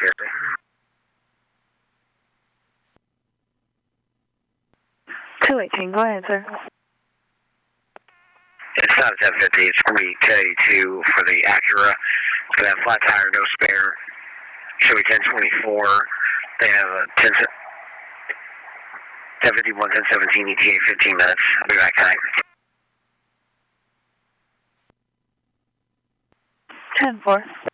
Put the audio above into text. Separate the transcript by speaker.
Speaker 1: Gary.
Speaker 2: Two 18, go ahead, sir.
Speaker 1: It's not a 1050, it's going to be 1082 for the Acura. It's going to have flat tire, no spare. Should be 1024. They have a 1051, 1017 ETA, 15 minutes. I'll be back tonight.
Speaker 2: 10-4.